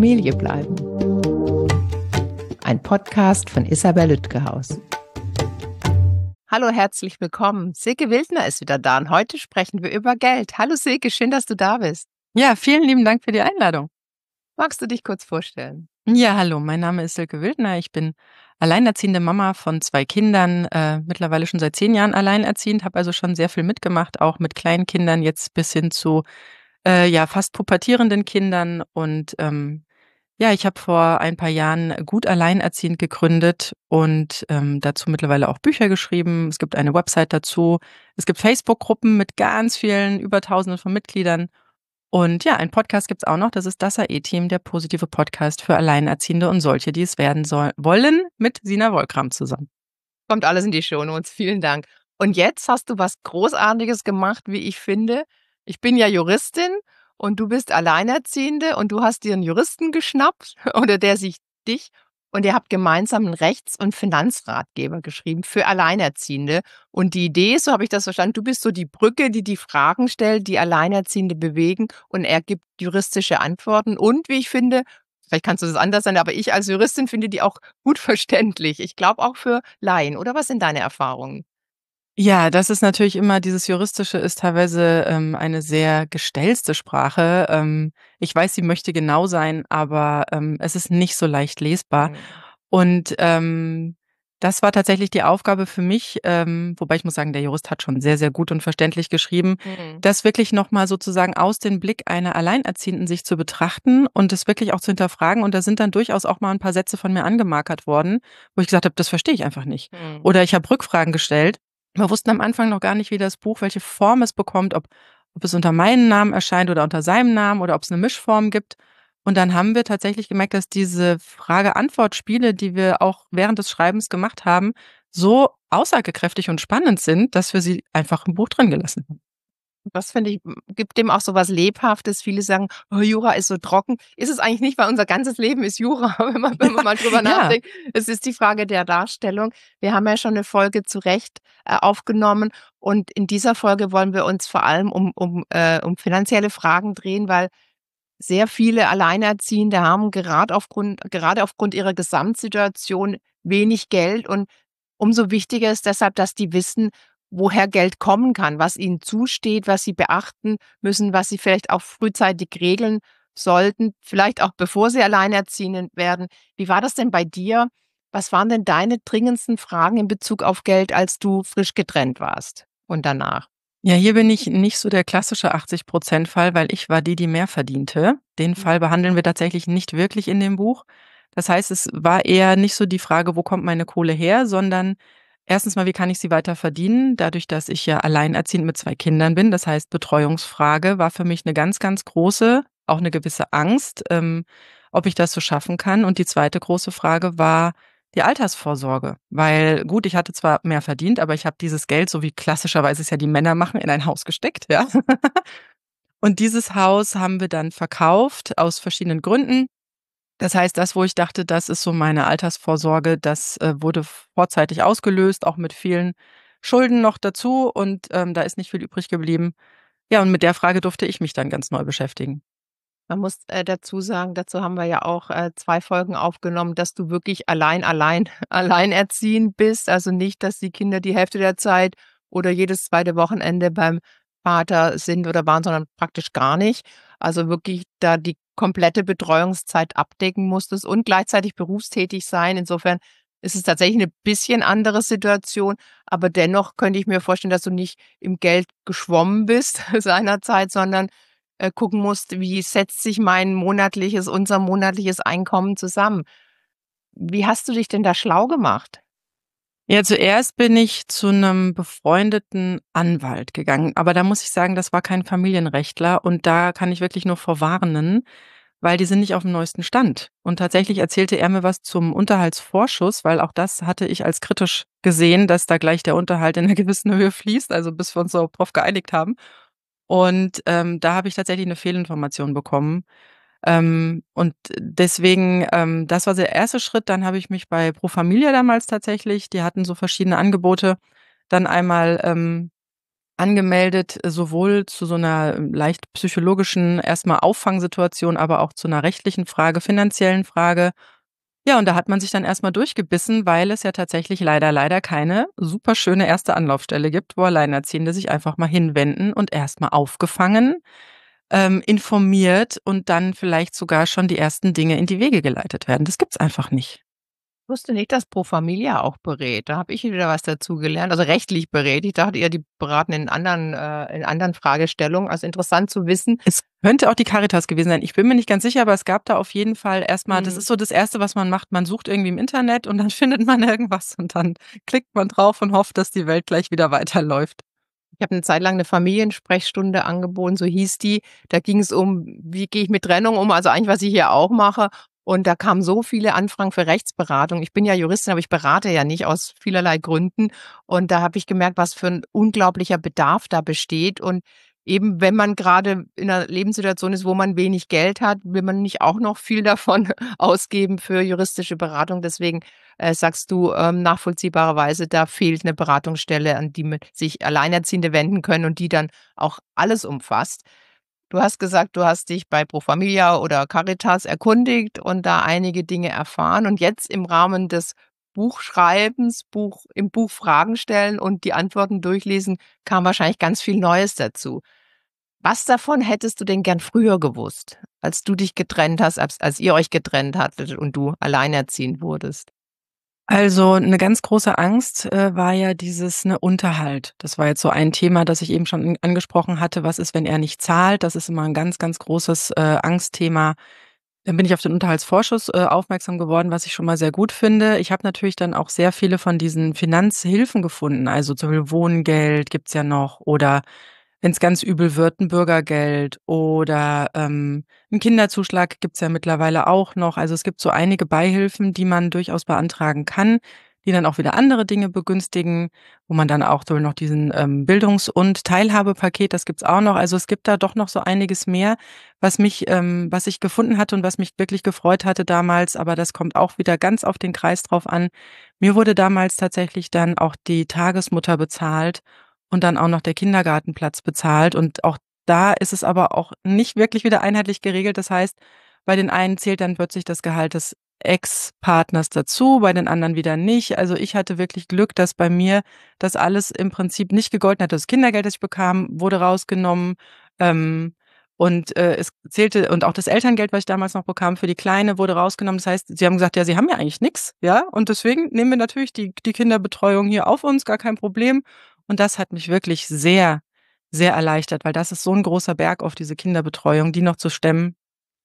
Familie bleiben. Ein Podcast von Isabel Lütgehaus. Hallo, herzlich willkommen. Silke Wildner ist wieder da und heute sprechen wir über Geld. Hallo Silke, schön, dass du da bist. Ja, vielen lieben Dank für die Einladung. Magst du dich kurz vorstellen? Ja, hallo, mein Name ist Silke Wildner. Ich bin alleinerziehende Mama von 2 Kindern, mittlerweile schon seit 10 Jahren alleinerziehend, habe also schon sehr viel mitgemacht, auch mit kleinen Kindern, jetzt bis hin zu fast pubertierenden Kindern. Und ich habe vor ein paar Jahren Gut Alleinerziehend gegründet und dazu mittlerweile auch Bücher geschrieben. Es gibt eine Website dazu. Es gibt Facebook-Gruppen mit ganz vielen, über Tausenden von Mitgliedern. Und ja, ein Podcast gibt's auch noch, das ist das AE-Team, der positive Podcast für Alleinerziehende und solche, die es werden wollen, mit Sina Wolkram zusammen. Kommt alles in die Shownotes, vielen Dank. Und jetzt hast du was Großartiges gemacht, wie ich finde. Ich bin ja Juristin und du bist Alleinerziehende und du hast dir einen Juristen geschnappt oder der sich dich und ihr habt gemeinsam einen Rechts- und Finanzratgeber geschrieben für Alleinerziehende. Und die Idee ist, so habe ich das verstanden, du bist so die Brücke, die die Fragen stellt, die Alleinerziehende bewegen und er gibt juristische Antworten und, wie ich finde, vielleicht kannst du das anders sein, aber ich als Juristin finde die auch gut verständlich. Ich glaube auch für Laien. Oder was sind deine Erfahrungen? Ja, das ist natürlich immer dieses Juristische ist teilweise, eine sehr gestellste Sprache. Ich weiß, sie möchte genau sein, aber, es ist nicht so leicht lesbar. Mhm. Und, das war tatsächlich die Aufgabe für mich, wobei ich muss sagen, der Jurist hat schon sehr, sehr gut und verständlich geschrieben, Mhm. das wirklich noch mal sozusagen aus dem Blick einer Alleinerziehenden sich zu betrachten und es wirklich auch zu hinterfragen. Und da sind dann durchaus auch mal ein paar Sätze von mir angemarkert worden, wo ich gesagt habe: „Das verstehe ich einfach nicht." Mhm. Oder ich habe Rückfragen gestellt. Wir wussten am Anfang noch gar nicht, wie das Buch welche Form es bekommt, ob es unter meinem Namen erscheint oder unter seinem Namen oder ob es 'ne Mischform gibt. Und dann haben wir tatsächlich gemerkt, dass diese Frage-Antwort-Spiele, die wir auch während des Schreibens gemacht haben, so aussagekräftig und spannend sind, dass wir sie einfach im Buch drin gelassen haben. Das finde ich, gibt dem auch so was Lebhaftes. Viele sagen: „Oh, Jura ist so trocken." Ist es eigentlich nicht, weil unser ganzes Leben ist Jura, wenn man mal drüber Ja. nachdenkt. Es ist die Frage der Darstellung. Wir haben ja schon 'ne Folge zu Recht, aufgenommen und in dieser Folge wollen wir uns vor allem um finanzielle Fragen drehen, weil sehr viele Alleinerziehende haben gerade aufgrund ihrer Gesamtsituation wenig Geld und umso wichtiger ist deshalb, dass die wissen, woher Geld kommen kann, was ihnen zusteht, was sie beachten müssen, was sie vielleicht auch frühzeitig regeln sollten, vielleicht auch bevor sie alleinerziehend werden. Wie war das denn bei dir? Was waren denn deine dringendsten Fragen in Bezug auf Geld, als du frisch getrennt warst und danach? Ja, hier bin ich nicht so der klassische 80%-Fall, weil ich war die, die mehr verdiente. Den Fall behandeln wir tatsächlich nicht wirklich in dem Buch. Das heißt, es war eher nicht so die Frage: „Wo kommt meine Kohle her?", sondern erstens mal: „Wie kann ich sie weiter verdienen?" Dadurch, dass ich ja alleinerziehend mit 2 Kindern bin. Das heißt, Betreuungsfrage war für mich eine ganz, ganz große, auch eine gewisse Angst, ob ich das so schaffen kann. Und die zweite große Frage war die Altersvorsorge, weil gut, ich hatte zwar mehr verdient, aber ich habe dieses Geld, so wie klassischerweise es ja die Männer machen, in ein Haus gesteckt, ja. Und dieses Haus haben wir dann verkauft aus verschiedenen Gründen. Das heißt, das, wo ich dachte, das ist so meine Altersvorsorge, das, wurde vorzeitig ausgelöst, auch mit vielen Schulden noch dazu und, da ist nicht viel übrig geblieben. Ja, und mit der Frage durfte ich mich dann ganz neu beschäftigen. Man muss, dazu sagen, dazu haben wir ja auch, 2 Folgen aufgenommen, dass du wirklich alleinerziehend bist. Also nicht, dass die Kinder die Hälfte der Zeit oder jedes zweite Wochenende beim Vater sind oder waren, sondern praktisch gar nicht. Also wirklich da die komplette Betreuungszeit abdecken musstest und gleichzeitig berufstätig sein. Insofern ist es tatsächlich eine bisschen andere Situation, aber dennoch könnte ich mir vorstellen, dass du nicht im Geld geschwommen bist seinerzeit, sondern gucken musst, wie setzt sich unser monatliches Einkommen zusammen. Wie hast du dich denn da schlau gemacht? Ja, zuerst bin ich zu 'nem befreundeten Anwalt gegangen, aber da muss ich sagen, das war kein Familienrechtler und da kann ich wirklich nur vor warnen, weil die sind nicht aufm neuesten Stand. Und tatsächlich erzählte er mir was zum Unterhaltsvorschuss, weil auch das hatte ich als kritisch gesehen, dass da gleich der Unterhalt in 'ner gewissen Höhe fließt, also bis wir uns so drauf geeinigt haben. Und, da habe ich tatsächlich 'ne Fehlinformation bekommen. Und deswegen, das war der erste Schritt. Dann habe ich mich bei Pro Familia damals tatsächlich, die hatten so verschiedene Angebote, dann einmal, angemeldet, sowohl zu so 'ner leicht psychologischen erst mal Auffangsituation, aber auch zu 'ner rechtlichen Frage, finanziellen Frage. Ja, und da hat man sich dann erst mal durchgebissen, weil es ja tatsächlich leider keine super schöne erste Anlaufstelle gibt, wo Alleinerziehende sich einfach mal hinwenden und erst mal aufgefangen, informiert und dann vielleicht sogar schon die ersten Dinge in die Wege geleitet werden. Das gibt's einfach nicht. Ich wusste nicht, dass Pro Familia auch berät. Da habe ich wieder was dazugelernt, also rechtlich berät. Ich dachte eher, die beraten in anderen Fragestellungen. Also interessant zu wissen. Es könnte auch die Caritas gewesen sein. Ich bin mir nicht ganz sicher, aber es gab da auf jeden Fall erst mal das Mhm. ist so das Erste, was man macht. Man sucht irgendwie im Internet und dann findet man irgendwas und dann klickt man drauf und hofft, dass die Welt gleich wieder weiterläuft. Ich habe 'ne Zeit lang 'ne Familiensprechstunde angeboten, so hieß die. Da ging's um: Wie gehe ich mit Trennung um? Also eigentlich, was ich hier auch mache. Und da kamen so viele Anfragen für Rechtsberatung. Ich bin ja Juristin, aber ich berate ja nicht aus vielerlei Gründen. Und da habe ich gemerkt, was für 'n unglaublicher Bedarf da besteht. Und eben, wenn man grade in 'ner Lebenssituation ist, wo man wenig Geld hat, will man nicht auch noch viel davon ausgeben für juristische Beratung. Deswegen, sagst du, nachvollziehbarerweise, da fehlt 'ne Beratungsstelle, an die sich Alleinerziehende wenden können und die dann auch alles umfasst. Du hast gesagt, du hast dich bei Pro Familia oder Caritas erkundigt und da einige Dinge erfahren und jetzt im Rahmen des Buchschreibens, im Buch Fragen stellen und die Antworten durchlesen, kam wahrscheinlich ganz viel Neues dazu. Was davon hättest du denn gern früher gewusst, als du dich getrennt hast, als ihr euch getrennt hattet und du alleinerziehend wurdest? Also, 'ne ganz große Angst, war ja dieses, ne, Unterhalt. Das war jetzt so ein Thema, das ich eben schon angesprochen hatte. Was ist, wenn er nicht zahlt? Das ist immer 'n ganz großes, Angstthema. Dann bin ich auf den Unterhaltsvorschuss, aufmerksam geworden, was ich schon mal sehr gut finde. Ich habe natürlich dann auch sehr viele von diesen Finanzhilfen gefunden. Also, zum Beispiel Wohngeld gibt's ja noch oder wenn's ganz übel wird, 'n Bürgergeld oder, 'n Kinderzuschlag gibt's ja mittlerweile auch noch. Also, es gibt so einige Beihilfen, die man durchaus beantragen kann, die dann auch wieder andere Dinge begünstigen, wo man dann auch so noch diesen, Bildungs und Teilhabepaket, das gibt's auch noch. Also, es gibt da doch noch so einiges mehr, was ich gefunden hatte und was mich wirklich gefreut hatte damals, aber das kommt auch wieder ganz auf den Kreis drauf an. Mir wurde damals tatsächlich dann auch die Tagesmutter bezahlt und dann auch noch der Kindergartenplatz bezahlt und auch da ist es aber auch nicht wirklich wieder einheitlich geregelt. Das heißt, bei den einen zählt dann plötzlich das Gehalt des Ex-Partners dazu, bei den anderen wieder nicht. Also, ich hatte wirklich Glück, dass bei mir das alles im Prinzip nicht gegolten hat. Das Kindergeld, das ich bekam, wurde rausgenommen, ähm, und, es zählte und auch das Elterngeld, was ich damals noch bekam für die Kleine, wurde rausgenommen. Das heißt, sie haben gesagt: „Ja, Sie haben ja eigentlich nix, ja, und deswegen nehmen wir natürlich die Kinderbetreuung hier auf uns, gar kein Problem." Und das hat mich wirklich sehr erleichtert, weil das ist so 'n großer Berg auf diese Kinderbetreuung, die noch zu stemmen.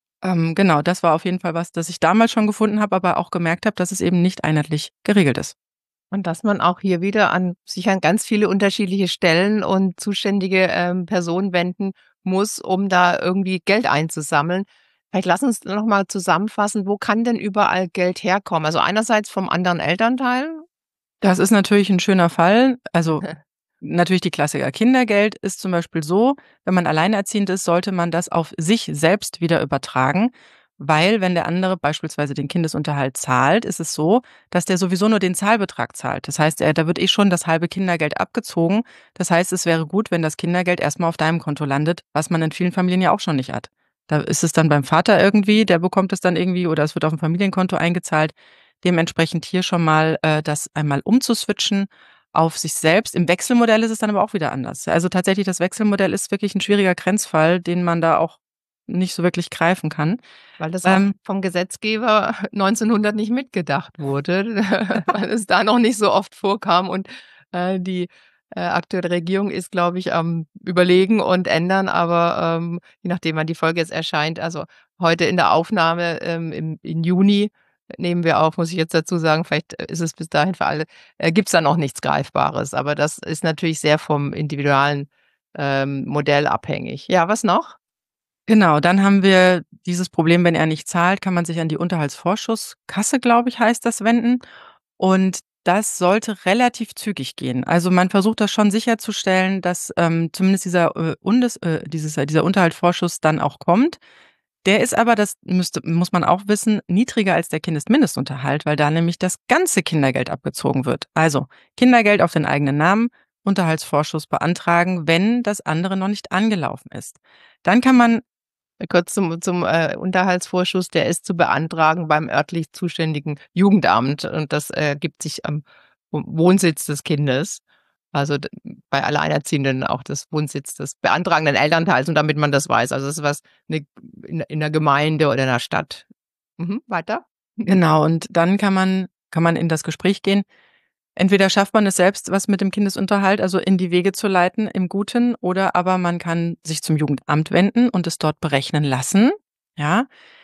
Genau, das war auf jeden Fall was, das ich damals schon gefunden habe, aber auch gemerkt habe, dass es eben nicht einheitlich geregelt ist. Und dass man auch hier wieder sich an ganz viele unterschiedliche Stellen und zuständige, Personen wenden muss, um da irgendwie Geld einzusammeln. Vielleicht lass uns noch mal zusammenfassen, wo kann denn überall Geld herkommen? Also, einerseits vom anderen Elternteil? Das ist natürlich 'n schöner Fall. Also, natürlich die Klassiker. Kindergeld ist zum Beispiel so, wenn man alleinerziehend ist, sollte man das auf sich selbst wieder übertragen, weil wenn der andere beispielsweise den Kindesunterhalt zahlt, ist es so, dass der sowieso nur den Zahlbetrag zahlt. Das heißt, da wird schon das halbe Kindergeld abgezogen. Das heißt, es wäre gut, wenn das Kindergeld erst mal auf deinem Konto landet, was man in vielen Familien ja auch schon nicht hat. Da ist es dann beim Vater irgendwie, der bekommt es dann irgendwie oder es wird auf 'n Familienkonto eingezahlt. Dementsprechend hier schon mal, das einmal umzuswitchen auf sich selbst. Im Wechselmodell ist es dann aber auch wieder anders. Also, tatsächlich, das Wechselmodell ist wirklich 'n schwieriger Grenzfall, den man da auch nicht so wirklich greifen kann. Weil das auch Ähm vom Gesetzgeber 1900 nicht mitgedacht wurde, weil es da noch nicht so oft vorkam und, die, aktuelle Regierung ist, glaube ich, am Überlegen und ändern, aber, je nachdem, wann die Folge jetzt erscheint also, heute in der Aufnahme, im Juni nehmen wir auf, muss ich jetzt dazu sagen, vielleicht ist es bis dahin für alle gibt's da noch nichts Greifbares, aber das ist natürlich sehr vom individualen, Modell abhängig. Ja, was noch? Genau, dann haben wir dieses Problem, wenn er nicht zahlt, kann man sich an die Unterhaltsvorschusskasse, glaube ich, heißt das, wenden. Und das sollte relativ zügig gehen. Also, man versucht das schon sicherzustellen, dass, zumindest dieser Unterhaltsvorschuss dann auch kommt. Der ist aber, muss man auch wissen, niedriger als der Kindesmindestunterhalt, weil da nämlich das ganze Kindergeld abgezogen wird. Also, Kindergeld auf den eigenen Namen Unterhaltsvorschuss beantragen, wenn das andere noch nicht angelaufen ist. Dann kann man Kurz zum Unterhaltsvorschuss, der ist zu beantragen beim örtlich zuständigen Jugendamt und das ergibt sich am Wohnsitz des Kindes. Also, bei Alleinerziehenden auch das Wohnsitz des beantragenden Elternteils, und damit man das weiß. Also, das ist was 'ne in 'ner Gemeinde oder in 'ner Stadt. Weiter? genau, und dann kann man in das Gespräch gehen. Entweder schafft man es selbst, was mit dem Kindesunterhalt, also in die Wege zu leiten im Guten, oder aber man kann sich zum Jugendamt wenden und es dort berechnen lassen, ja?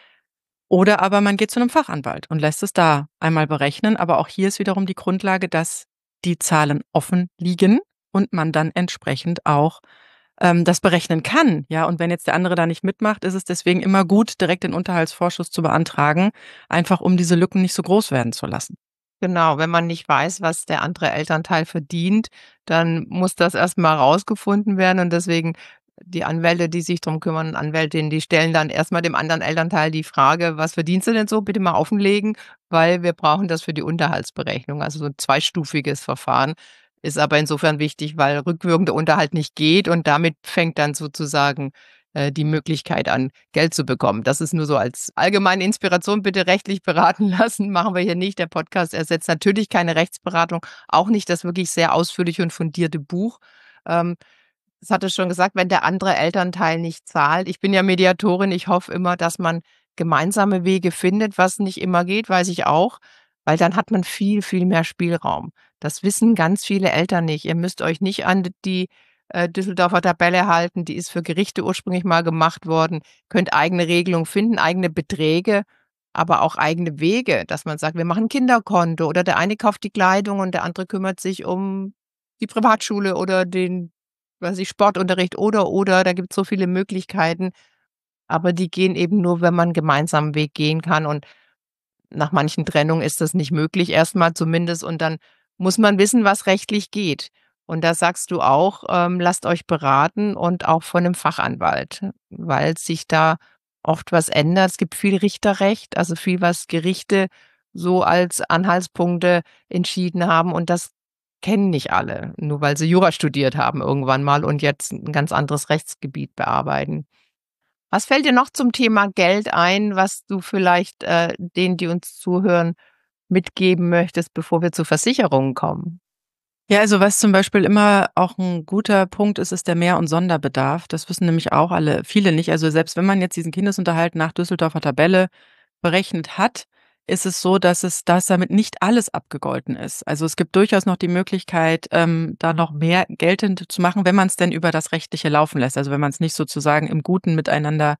Oder aber man geht zu 'nem Fachanwalt und lässt es da einmal berechnen. Aber auch hier ist wiederum die Grundlage, dass die Zahlen offen liegen und man dann entsprechend auch, das berechnen kann, ja? Und wenn jetzt der andere da nicht mitmacht, ist es deswegen immer gut, direkt den Unterhaltsvorschuss zu beantragen, einfach um diese Lücken nicht so groß werden zu lassen. Genau, wenn man nicht weiß, was der andere Elternteil verdient, dann muss das erst mal rausgefunden werden und deswegen die Anwälte, die sich drum kümmern, Anwältinnen, die stellen dann erst mal dem anderen Elternteil die Frage: „Was verdienst du denn so? Bitte mal offenlegen, weil wir brauchen das für die Unterhaltsberechnung." Also, so 'n zweistufiges Verfahren ist aber insofern wichtig, weil rückwirkender Unterhalt nicht geht und damit fängt dann sozusagen die Möglichkeit an, Geld zu bekommen. Das ist nur so als allgemeine Inspiration, bitte rechtlich beraten lassen, machen wir hier nicht. Der Podcast ersetzt natürlich keine Rechtsberatung, auch nicht das wirklich sehr ausführliche und fundierte Buch. Ähm, Das hatte schon gesagt, wenn der andere Elternteil nicht zahlt. Ich bin ja Mediatorin, ich hoffe immer, dass man gemeinsame Wege findet, was nicht immer geht, weiß ich auch, weil dann hat man viel, viel mehr Spielraum. Das wissen ganz viele Eltern nicht. Ihr müsst euch nicht an die Düsseldorfer Tabelle halten, die ist für Gerichte ursprünglich mal gemacht worden. Könnt eigene Regelungen finden, eigene Beträge, aber auch eigene Wege, dass man sagt, wir machen 'n Kinderkonto oder der eine kauft die Kleidung und der andere kümmert sich um die Privatschule oder den, weiß ich, Sportunterricht oder. Da gibt's so viele Möglichkeiten, aber die gehen eben nur, wenn man 'n gemeinsamen Weg gehen kann und nach manchen Trennungen ist das nicht möglich, erstmal zumindest, und dann muss man wissen, was rechtlich geht. Und da sagst du auch, lasst euch beraten und auch von 'nem Fachanwalt, weil sich da oft was ändert. Es gibt viel Richterrecht, also viel, was Gerichte so als Anhaltspunkte entschieden haben und das kennen nicht alle, nur weil sie Jura studiert haben irgendwann mal und jetzt 'n ganz anderes Rechtsgebiet bearbeiten. Was fällt dir noch zum Thema Geld ein, was du vielleicht denen, die uns zuhören, mitgeben möchtest, bevor wir zu Versicherungen kommen? Ja, also was zum Beispiel immer auch ein guter Punkt ist, ist der Mehr und Sonderbedarf. Das wissen nämlich auch viele nicht. Also, selbst wenn man jetzt diesen Kindesunterhalt nach Düsseldorfer Tabelle berechnet hat, ist es so, dass damit nicht alles abgegolten ist. Also, es gibt durchaus noch die Möglichkeit, da noch mehr geltend zu machen, wenn man es denn über das Rechtliche laufen lässt. Also, wenn man es nicht sozusagen im Guten miteinander,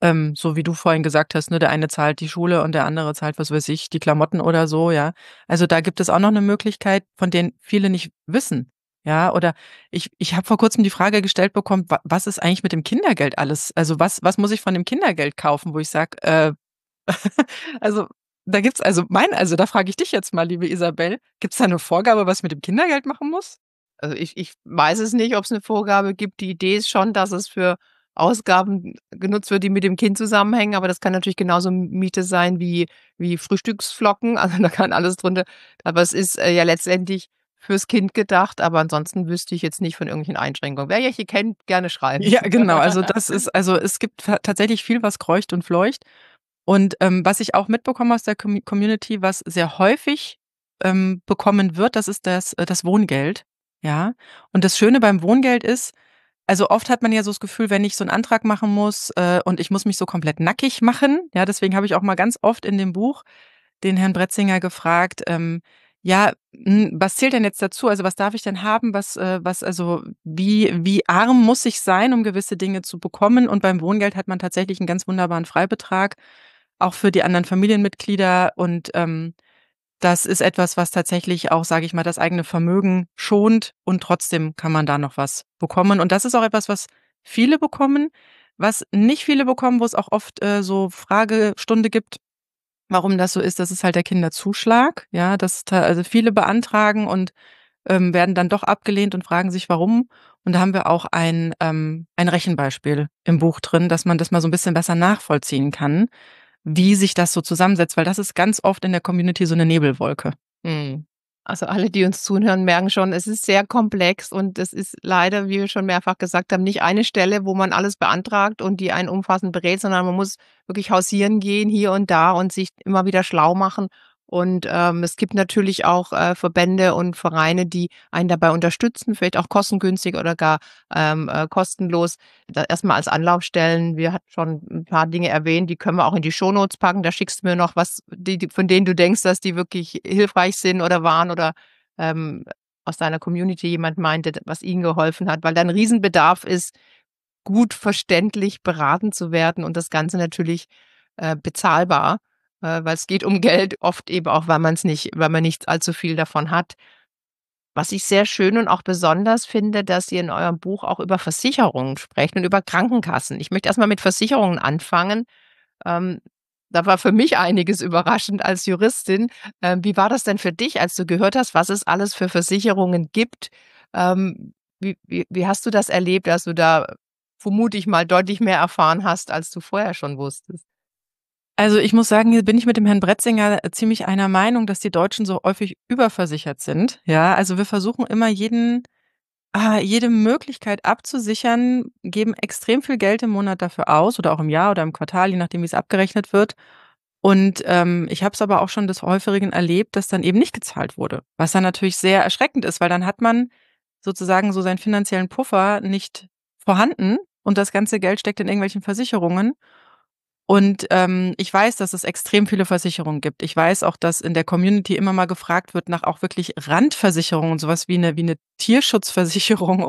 so wie du vorhin gesagt hast, ne, der eine zahlt die Schule und der andere zahlt, was weiß ich, die Klamotten oder so, ja. Also, da gibt es auch noch 'ne Möglichkeit, von denen viele nicht wissen, ja? Oder ich habe vor Kurzem die Frage gestellt bekommen: Was ist eigentlich mit dem Kindergeld alles? Also, was muss ich von dem Kindergeld kaufen?" Wo ich sage, also, da frage ich dich jetzt mal, liebe Isabel, gibt's da 'ne Vorgabe, was ich mit dem Kindergeld machen muss? Also, ich weiß es nicht, ob's 'ne Vorgabe gibt. Die Idee ist schon, dass es für Ausgaben genutzt wird, die mit dem Kind zusammenhängen, aber das kann natürlich genauso Miete sein wie Frühstücksflocken. Also, da kann alles drunter, aber es ist ja letztendlich fürs Kind gedacht, aber ansonsten wüsste ich jetzt nicht von irgendwelchen Einschränkungen. Wer welche kennt, gerne schreiben. Ja, genau. Also, es gibt tatsächlich viel, was kreucht und fleucht. Und, was ich auch mitbekomme aus der Community, was sehr häufig, bekommen wird, das ist das Wohngeld, ja? Und das Schöne beim Wohngeld ist, also, oft hat man ja so das Gefühl, wenn ich so 'n Antrag machen muss, und ich muss mich so komplett nackig machen, ja, deswegen habe ich auch mal ganz oft in dem Buch den Herrn Bretzinger gefragt, ja, was zählt denn jetzt dazu? Also, was darf ich denn haben? Wie arm muss ich sein, um gewisse Dinge zu bekommen? Und beim Wohngeld hat man tatsächlich 'n ganz wunderbaren Freibetrag, auch für die anderen Familienmitglieder. Und, das ist etwas, was tatsächlich auch, sage ich mal, das eigene Vermögen schont und trotzdem kann man da noch was bekommen. Und das ist auch etwas, was viele bekommen. Was nicht viele bekommen, wo es auch oft, so Fragestunde gibt, warum das so ist, das ist halt der Kinderzuschlag, ja, also viele beantragen und, werden dann doch abgelehnt und fragen sich, warum. Und da haben wir auch ein Rechenbeispiel im Buch drin, dass man das mal so ein bisschen besser nachvollziehen kann, wie sich das so zusammensetzt, weil das ist ganz oft in der Community so eine Nebelwolke. Mhm. Also, alle, die uns zuhören, merken schon, es ist sehr komplex und es ist leider, wie wir schon mehrfach gesagt haben, nicht eine Stelle, wo man alles beantragt und die einen umfassend berät, sondern man muss wirklich hausieren gehen hier und da und sich immer wieder schlau machen. Und, es gibt natürlich auch, Verbände und Vereine, die einen dabei unterstützen, vielleicht auch kostengünstig oder gar, kostenlos. Da erst als Anlaufstellen. Wir hatten schon ein paar Dinge erwähnt, die können wir auch in die Shownotes packen. Da schickst du mir noch was, die von denen du denkst, dass die wirklich hilfreich sind oder waren oder, ähm, aus deiner Community jemand meinte, was ihnen geholfen hat, weil da 'n Riesenbedarf ist, gut verständlich beraten zu werden und das Ganze natürlich, bezahlbar, weil es geht um Geld, oft eben auch, weil man nicht allzu viel davon hat. Was ich sehr schön und auch besonders finde, dass ihr in eurem Buch auch über Versicherungen sprecht und über Krankenkassen. Ich möchte erst mal mit Versicherungen anfangen. Ähm, Da war für mich einiges überraschend als Juristin. Wie war das denn für dich, als du gehört hast, was es alles für Versicherungen gibt? Wie hast du das erlebt, dass du da, vermute ich mal, deutlich mehr erfahren hast, als du vorher schon wusstest? Also, ich muss sagen, hier bin ich mit dem Herrn Bretzinger ziemlich einer Meinung, dass die Deutschen so häufig überversichert sind. Ja, also wir versuchen immer jede Möglichkeit abzusichern, geben extrem viel Geld im Monat dafür aus oder auch im Jahr oder im Quartal, je nachdem, wie es abgerechnet wird. Und, ich habe es aber auch schon des Häufigeren erlebt, dass dann eben nicht gezahlt wurde, was dann natürlich sehr erschreckend ist, weil dann hat man sozusagen so seinen finanziellen Puffer nicht vorhanden und das ganze Geld steckt in irgendwelchen Versicherungen. Und, ich weiß, dass es extrem viele Versicherungen gibt. Ich weiß auch, dass in der Community immer mal gefragt wird nach auch wirklich Randversicherungen, sowas wie 'ne Tierschutzversicherung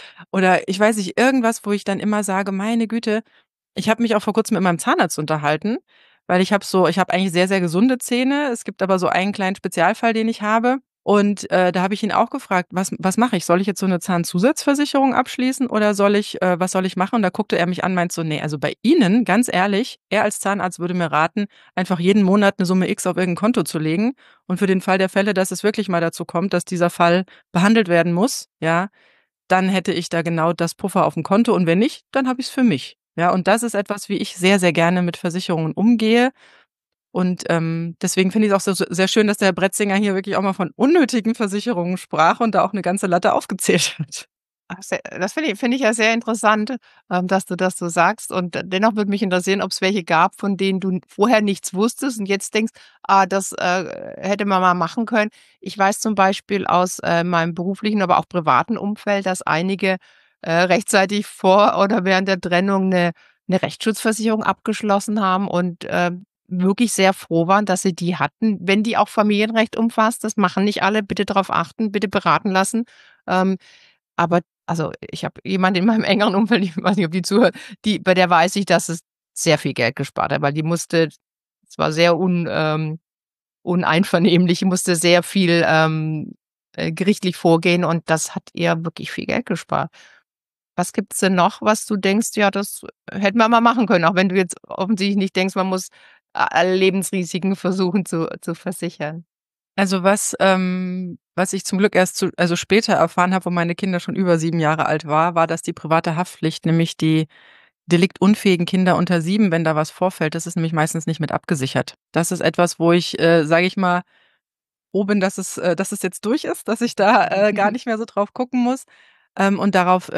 oder ich weiß nicht, irgendwas, wo ich dann immer sage: „Meine Güte“. Ich habe mich auch vor Kurzem mit meinem Zahnarzt unterhalten, weil ich habe eigentlich sehr, sehr gesunde Zähne. Es gibt aber so einen kleinen Spezialfall, den ich habe. Und, da habe ich ihn auch gefragt: „Was mache ich? Soll ich jetzt so 'ne Zahnzusatzversicherung abschließen oder was soll ich machen?“ Und da guckte er mich an, meint so: „Ne, also bei Ihnen, ganz ehrlich, er als Zahnarzt würde mir raten, einfach jeden Monat 'ne Summe X auf irgendein Konto zu legen. Und für den Fall der Fälle, dass es wirklich mal dazu kommt, dass dieser Fall behandelt werden muss, ja, dann hätte ich da genau das Puffer aufm Konto und wenn nicht, dann habe ich's für mich.“ Ja, und das ist etwas, wie ich sehr, sehr gerne mit Versicherungen umgehe. Und, deswegen finde ich's auch sehr schön, dass der Herr Bretzinger hier wirklich auch mal von unnötigen Versicherungen sprach und da auch 'ne ganze Latte aufgezählt hat. Ach, das finde ich ja sehr interessant, dass du das so sagst und dennoch würde mich interessieren, ob es welche gab, von denen du vorher nichts wusstest und jetzt denkst: „Ah, das, hätte man mal machen können.“ Ich weiß zum Beispiel aus, meinem beruflichen, aber auch privaten Umfeld, dass einige, rechtzeitig vor oder während der Trennung eine Rechtsschutzversicherung abgeschlossen haben und, wirklich sehr froh waren, dass sie die hatten, wenn die auch Familienrecht umfasst. Das machen nicht alle, bitte darauf achten, bitte beraten lassen. Ähm, aber also, ich habe jemanden in meinem engeren Umfeld, ich weiß nicht, ob die zuhört, bei der weiß ich, dass es sehr viel Geld gespart hat, weil die musste, es war sehr uneinvernehmlich, die musste sehr viel, gerichtlich vorgehen und das hat ihr wirklich viel Geld gespart. Was gibt's denn noch, was du denkst: „Ja, das hätten wir mal machen können“, auch wenn du jetzt offensichtlich nicht denkst, man muss alle Lebensrisiken versuchen zu versichern? Also, was ich zum Glück erst später erfahren habe, wo meine Kinder schon über 7 Jahre alt war, dass die private Haftpflicht, nämlich die deliktunfähigen Kinder unter 7, wenn da was vorfällt, das ist nämlich meistens nicht mit abgesichert. Das ist etwas, wo ich, sage ich mal, froh bin, dass es jetzt durch ist, dass ich da, gar nicht mehr so drauf gucken muss. Und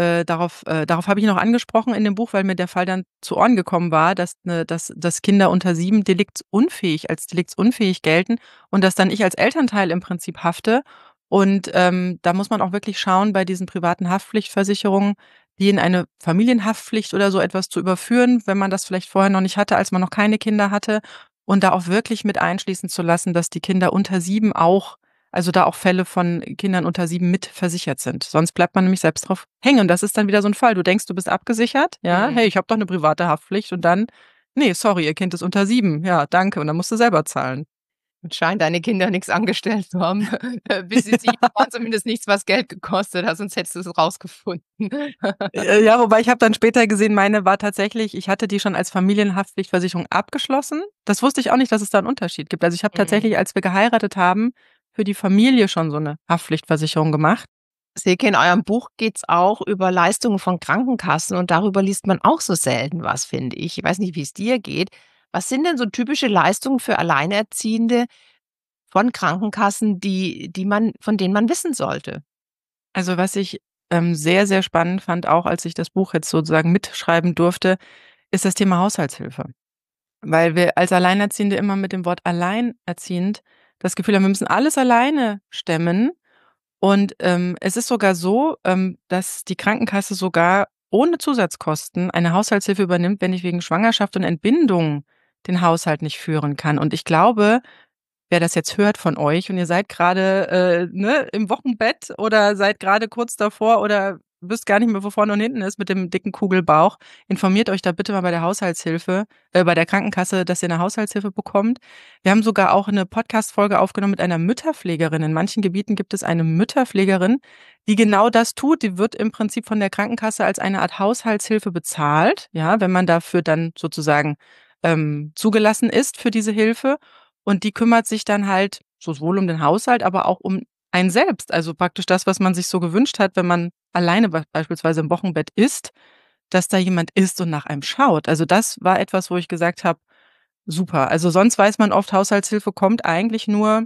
darauf habe ich noch angesprochen in dem Buch, weil mir der Fall dann zu Ohren gekommen war, dass Kinder unter 7 als deliktsunfähig gelten und dass dann ich als Elternteil im Prinzip hafte. Und, da muss man auch wirklich schauen, bei diesen privaten Haftpflichtversicherungen, die in eine Familienhaftpflicht oder so etwas zu überführen, wenn man das vielleicht vorher noch nicht hatte, als man noch keine Kinder hatte. Und da auch wirklich mit einschließen zu lassen, dass die Kinder unter 7 auch da auch Fälle von Kindern unter 7 mit versichert sind. Sonst bleibt man nämlich selbst drauf hängen. Und das ist dann wieder so 'n Fall. Du denkst, du bist abgesichert, ja: „Hey, Mhm. ich habe doch 'ne private Haftpflicht“ und dann: „Ne, sorry, Ihr Kind ist unter 7. Ja, danke.“ Und dann musst du selber zahlen. Und scheint deine Kinder nix angestellt zu haben. Bis sie 7 waren, zumindest nichts, was Geld gekostet hat, sonst hättest du's rausgefunden. Ja, wobei ich habe dann später gesehen, meine war tatsächlich ich hatte die schon als Familienhaftpflichtversicherung abgeschlossen. Das wusste ich auch nicht, dass es da 'n Unterschied gibt. Also, ich habe Mhm. tatsächlich, als wir geheiratet haben, für die Familie schon so 'ne Haftpflichtversicherung gemacht. Silke, in eurem Buch geht's auch über Leistungen von Krankenkassen und darüber liest man auch so selten was, finde ich. Ich weiß nicht, wie's dir geht. Was sind denn so typische Leistungen für Alleinerziehende, von Krankenkassen, von denen man wissen sollte? Also, was ich, sehr, sehr spannend fand, auch als ich das Buch jetzt sozusagen mitschreiben durfte, ist das Thema Haushaltshilfe. Weil wir als Alleinerziehende immer mit dem Wort alleinerziehend das Gefühl haben, wir müssen alles alleine stemmen. Und, es ist sogar so, dass die Krankenkasse sogar ohne Zusatzkosten eine Haushaltshilfe übernimmt, wenn ich wegen Schwangerschaft und Entbindung den Haushalt nicht führen kann. Und ich glaube, wer das jetzt hört von euch und ihr seid grade, ne, im Wochenbett oder seid grade kurz davor oder wisst gar nicht mehr, wo vorne und hinten ist mit dem dicken Kugelbauch, informiert euch da bitte mal bei der Haushaltshilfe bei der Krankenkasse, dass ihr 'ne Haushaltshilfe bekommt. Wir haben sogar auch 'ne Podcast-Folge aufgenommen mit einer Mütterpflegerin. In manchen Gebieten gibt es eine Mütterpflegerin, die genau das tut. Die wird im Prinzip von der Krankenkasse als eine Art Haushaltshilfe bezahlt, ja, wenn man dafür dann sozusagen, zugelassen ist für diese Hilfe. Und die kümmert sich dann halt sowohl um den Haushalt, aber auch um einen selbst. Also praktisch das, was man sich so gewünscht hat, wenn man alleine beispielsweise im Wochenbett ist, dass da jemand ist und nach einem schaut. Also das war etwas, wo ich gesagt habe: „Super.“ Also sonst weiß man oft, Haushaltshilfe kommt eigentlich nur,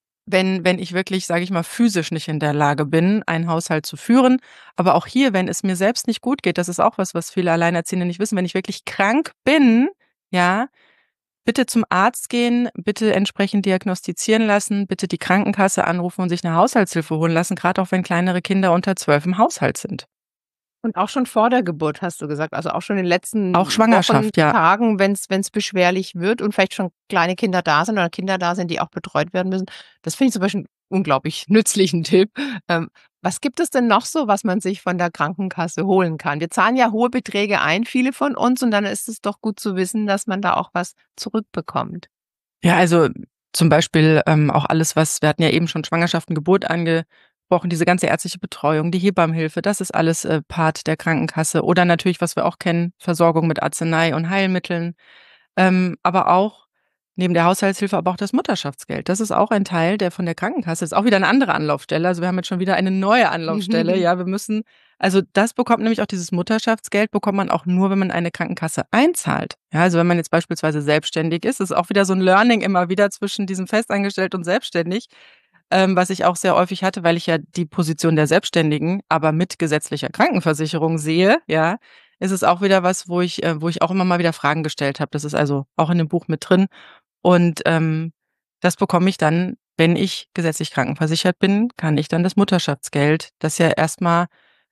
wenn ich wirklich, sage ich mal, physisch nicht in der Lage bin, einen Haushalt zu führen. Aber auch hier, wenn es mir selbst nicht gut geht, das ist auch was, was viele Alleinerziehende nicht wissen, wenn ich wirklich krank bin, ja, bitte zum Arzt gehen, bitte entsprechend diagnostizieren lassen, bitte die Krankenkasse anrufen und sich 'ne Haushaltshilfe holen lassen, grad auch wenn kleinere Kinder unter 12 im Haushalt sind. Und auch schon vor der Geburt, hast du gesagt, also auch schon in den Auch letzten Wochen, Schwangerschaft, ja. Tagen, wenn's beschwerlich wird und vielleicht schon kleine Kinder da sind oder Kinder da sind, die auch betreut werden müssen. Das finde ich zum Beispiel 'n unglaublich nützlichen Tipp. Ähm, Was gibt es denn noch so, was man sich von der Krankenkasse holen kann? Wir zahlen ja hohe Beträge ein, viele von uns, und dann ist es doch gut zu wissen, dass man da auch was zurückbekommt. Ja, also zum Beispiel, auch alles, was wir hatten ja eben schon Schwangerschaft und Geburt angesprochen, diese ganze ärztliche Betreuung, die Hebammenhilfe, das ist alles, Part der Krankenkasse. Oder natürlich, was wir auch kennen, Versorgung mit Arznei und Heilmitteln. Aber auch neben der Haushaltshilfe aber auch das Mutterschaftsgeld. Das ist auch ein Teil, der von der Krankenkasse ist auch wieder 'ne andere Anlaufstelle. Also, wir haben jetzt schon wieder eine neue Anlaufstelle, ja. Wir müssen also, das bekommt nämlich auch dieses Mutterschaftsgeld bekommt man auch nur, wenn man eine Krankenkasse einzahlt. Ja, also, wenn man jetzt beispielsweise selbstständig ist auch wieder so 'n Learning immer wieder zwischen diesem festangestellt und selbstständig, was ich auch sehr häufig hatte, weil ich ja die Position der Selbstständigen, aber mit gesetzlicher Krankenversicherung sehe, ja, ist es auch wieder was, wo ich auch immer mal wieder Fragen gestellt habe. Das ist also auch in dem Buch mit drin. Und, das bekomme ich dann, wenn ich gesetzlich krankenversichert bin, kann ich dann das Mutterschaftsgeld, das ja erst mal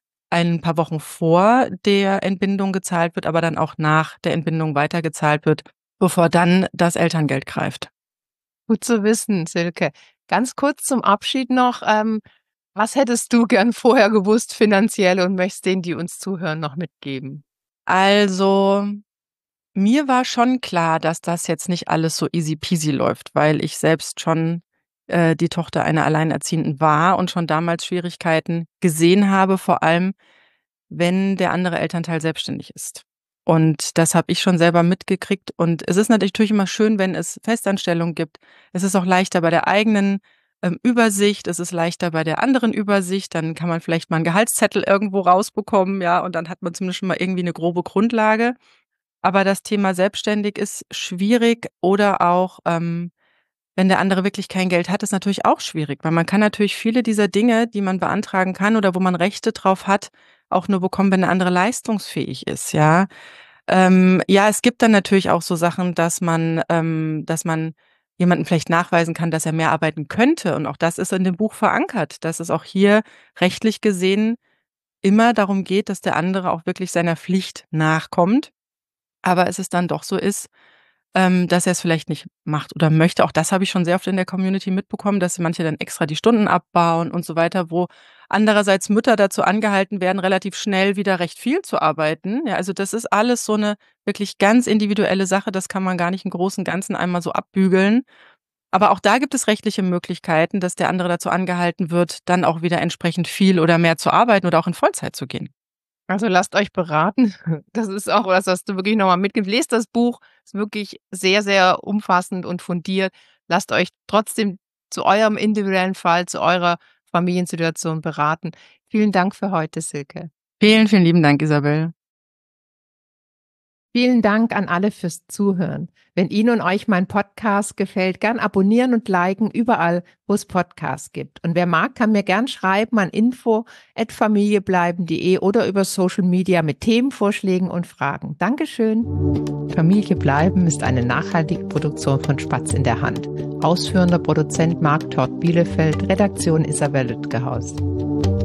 ein paar Wochen vor der Entbindung gezahlt wird, aber dann auch nach der Entbindung weitergezahlt wird, bevor dann das Elterngeld greift. Gut zu wissen, Silke. Ganz kurz zum Abschied noch, was hättest du gern vorher gewusst finanziell und möchtest denen, die uns zuhören, noch mitgeben? Also, mir war schon klar, dass das jetzt nicht alles so easy peasy läuft, weil ich selbst schon, die Tochter einer Alleinerziehenden war und schon damals Schwierigkeiten gesehen habe, vor allem, wenn der andere Elternteil selbstständig ist. Und das habe ich schon selber mitgekriegt. Und es ist natürlich immer schön, wenn es Festanstellung gibt. Es ist auch leichter bei der eigenen, Übersicht. Es ist leichter bei der anderen Übersicht. Dann kann man vielleicht mal 'n Gehaltszettel irgendwo rausbekommen, ja, und dann hat man zumindest schon mal irgendwie 'ne grobe Grundlage. Aber das Thema selbstständig ist schwierig oder auch, wenn der andere wirklich kein Geld hat, ist natürlich auch schwierig, weil man kann natürlich viele dieser Dinge, die man beantragen kann oder wo man Rechte drauf hat, auch nur bekommen, wenn der andere leistungsfähig ist, ja. Ja, es gibt dann natürlich auch so Sachen, dass man jemandem vielleicht nachweisen kann, dass er mehr arbeiten könnte und auch das ist in dem Buch verankert, dass es auch hier rechtlich gesehen immer darum geht, dass der andere auch wirklich seiner Pflicht nachkommt, aber es dann doch so ist, dass er es vielleicht nicht macht oder möchte. Auch das habe ich schon sehr oft in der Community mitbekommen, dass manche dann extra die Stunden abbauen und so weiter, wo andererseits Mütter dazu angehalten werden, relativ schnell wieder recht viel zu arbeiten. Ja, also das ist alles so 'ne wirklich ganz individuelle Sache. Das kann man gar nicht im Großen und Ganzen einmal so abbügeln. Aber auch da gibt es rechtliche Möglichkeiten, dass der andere dazu angehalten wird, dann auch wieder entsprechend viel oder mehr zu arbeiten oder auch in Vollzeit zu gehen. Also, lasst euch beraten. Das ist auch was, was du wirklich noch mal mitgibst. Lest das Buch, ist wirklich sehr, sehr umfassend und fundiert. Lasst euch trotzdem zu eurem individuellen Fall, zu eurer Familiensituation beraten. Vielen Dank für heute, Silke. Vielen, vielen lieben Dank, Isabel. Vielen Dank an alle fürs Zuhören. Wenn Ihnen und euch mein Podcast gefällt, gern abonnieren und liken überall, wo es Podcasts gibt. Und wer mag, kann mir gern schreiben an info@familiebleiben.de oder über Social Media mit Themenvorschlägen und Fragen. Dankeschön. Familie bleiben ist eine nachhaltige Produktion von Spatz in der Hand. Ausführender Produzent Marc Tort Bielefeld, Redaktion Isabel Lütgehaus.